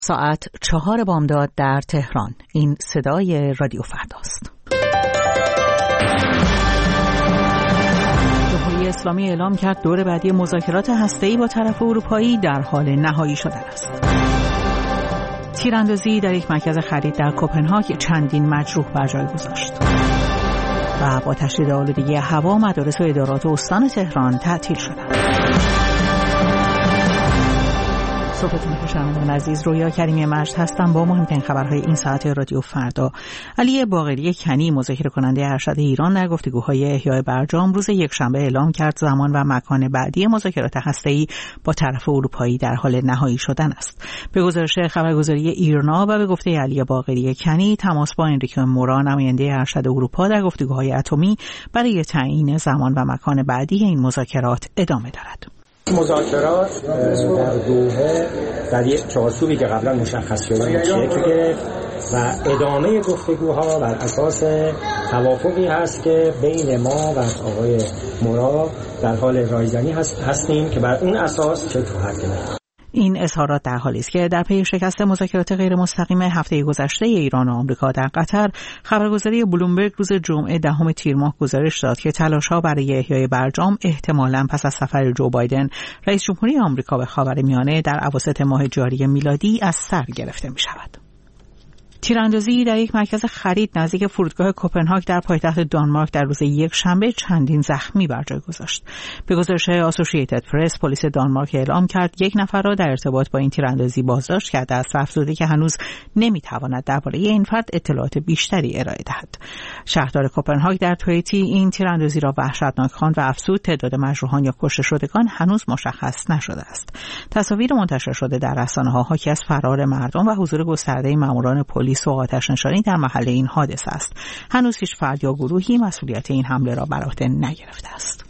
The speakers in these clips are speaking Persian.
ساعت 4 بامداد در تهران. این صدای رادیو فرداست. جمهوری اسلامی اعلام کرد دور بعدی مذاکرات هسته‌ای با طرف اروپایی در حال نهایی شدن است. تیراندازی در یک مرکز خرید در کوپنهاگ چندین مجروح بر جای گذاشت. و با تشدید آلودگی هوا مدارس و ادارات استان تهران تعطیل شدند. صبحتون بخیر شنوندگان عزیز، رویا کریمی مجد هستم با مهمترین خبرهای این ساعت رادیو فردا. علی باقری کنی، مذاکره کننده ارشد ایران، در گفتگوهای احیای برجام روز یکشنبه اعلام کرد زمان و مکان بعدی مذاکرات هسته‌ای با طرف اروپایی در حال نهایی شدن است. به گزارش خبرگزاری ایرنا و به گفته علی باقری کنی، تماس با انریکو مورا، نماینده ارشد اروپا، در گفتگوهای اتمی برای تعیین زمان و مکان بعدی این مذاکرات ادامه دارد. مذاکرات در دوحه در یک چارچوبی که قبلا مشخص شده شکل گرفت و ادامه گفتگوها بر اساس توافقی هست که بین ما و آقای مورا در حال رایزنی هستیم که بر اون اساس شکل خواهد گرفت. این اظهارات در حالی است که در پی شکست مذاکرات غیر مستقیم هفته گذشته ایران و آمریکا در قطر، خبرگزاری بلومبرگ روز جمعه 10 تیر ماه گزارش داد که تلاش‌ها برای احیای برجام احتمالاً پس از سفر جو بایدن رئیس جمهوری آمریکا به خاورمیانه در اواسط ماه جاری میلادی از سر گرفته می‌شود. تیراندازی در یک مرکز خرید نزدیک فرودگاه کوپنهاگ در پایتخت دانمارک در روز یکشنبه چندین زخمی بر جای گذاشت. به گزارش آسوشییتد پرس، پلیس دانمارک اعلام کرد یک نفر را در ارتباط با این تیراندازی بازداشت کرده است و افزوده که هنوز نمیتواند درباره این فرد اطلاعات بیشتری ارائه دهد. شهردار کوپنهاگ در توییتی این تیراندازی را وحشتناک خواند و افزود تعداد مجروحان یا کشته شدگان هنوز مشخص نشده است. تصاویر منتشر شده در رسانه‌ها حاکی از فرار مردم و حضور گسترده ماموران پلیس و آتش‌نشانی در محل این حادثه است. هنوز هیچ فرد یا گروهی مسئولیت این حمله را بر عهده نگرفته است.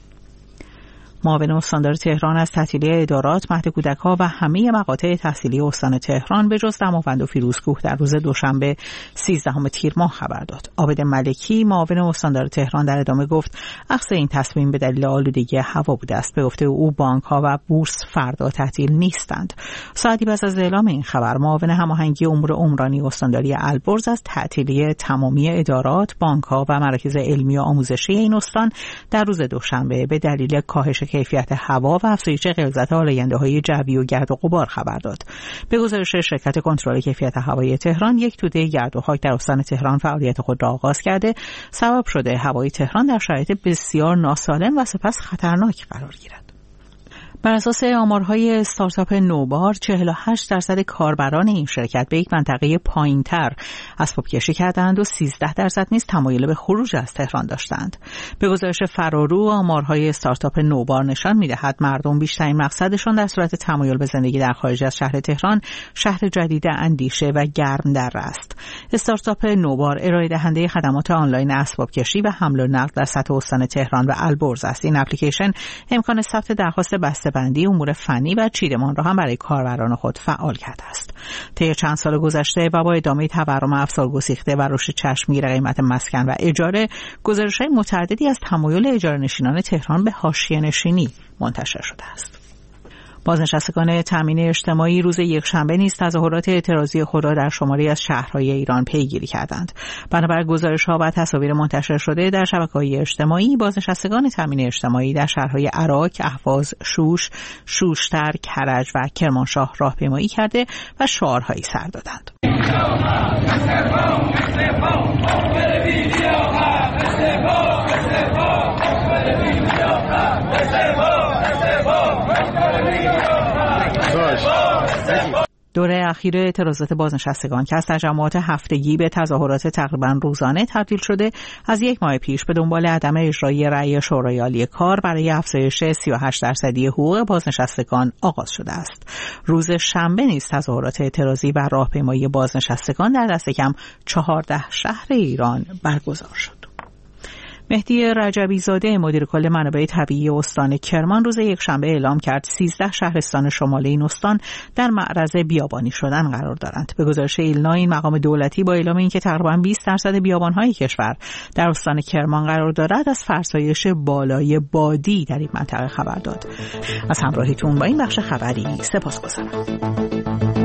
معاون استاندار تهران از تعطیلی ادارات، مهد کودک‌ها و همه مقاطع تحصیلی استان تهران به جز دماوند و فیروزکوه در روز دوشنبه 13 تیر ماه خبر داد. عابد ملکی، معاون استاندار تهران، در ادامه گفت اخذ این تصمیم به دلیل آلودگی هوا بوده است. به گفته او بانک‌ها و بورس فردا تعطیل نیستند. ساعتی پس از اعلام این خبر، معاون هماهنگی امور عمرانی استانداری البرز از تعطیلی تمامی ادارات، بانک‌ها و مراکز علمی و آموزشی این استان در روز دوشنبه به دلیل کاهش کیفیت هوا و افزایش غلظت آلاینده‌های جوی و گرد و غبار خبر داد. به گزارش شرکت کنترل کیفیت هوایی تهران، یک توده گرد و خاک در استان تهران فعالیت خود را آغاز کرده، سبب شده هوای تهران در شرایط بسیار ناسالم و سپس خطرناک قرار گیرد. بر اساس آمارهای استارتاپ نوبار، 48% کاربران این شرکت به یک منطقه پایین‌تر اسباب کشی کردند و 13% نیز تمایل به خروج از تهران داشتند. به گزارش فرارو، آمارهای استارتاپ نوبار نشان می‌دهد مردم بیشترین مقصدشان در صورت تمایل به زندگی در خارج از شهر تهران، شهر جدید اندیشه و گرم در است. استارتاپ نوبار ارائه دهنده خدمات آنلاین اسباب کشی و حمل و نقل در سطح استان تهران و البرز است. این اپلیکیشن امکان ثبت درخواست بندی امور فنی و چیدمان را هم برای کاربران خود فعال کرده است. طی چند سال گذشته و با ادامه تورم افزار گسیخته و رشد چشمگیر قیمت مسکن و اجاره، گزارش‌های متعددی از تمایل اجاره‌نشینان تهران به حاشیه‌نشینی منتشر شده است. بازنشستگان تامین اجتماعی روز یکشنبه نیز تظاهرات اعتراضی خود را در شماری از شهرهای ایران پیگیری کردند. بنابر گزارش‌ها و تصاویر منتشر شده در شبکه‌های اجتماعی، بازنشستگان تامین اجتماعی در شهرهای عراق، اهواز، شوش، شوشتر، کرج و کرمانشاه راهپیمایی کرده و شعارهایی سر دادند. دوره اخیر اعتراضات بازنشستگان که از تجمعات هفتگی به تظاهرات تقریبا روزانه تبدیل شده، از یک ماه پیش به دنبال عدم اجرای رأی شورای عالی کار برای افزایش 38% حقوق بازنشستگان آغاز شده است. روز شنبه نیز تظاهرات اعتراضی و راهپیمایی بازنشستگان در دست کم 14 شهر ایران برگزار شد. مهدی رجبی زاده، مدیر کل منابع طبیعی استان کرمان، روز یکشنبه اعلام کرد 13 شهرستان شمال این استان در معرض بیابانی شدن قرار دارند. به گزارش ایلنا، این مقام دولتی با اعلام اینکه تقریباً 20% بیابان‌های کشور در استان کرمان قرار دارد، از فرسایش بالای بادی در این منطقه خبر داد. از همراهیتون با این بخش خبری سپاسگزارم.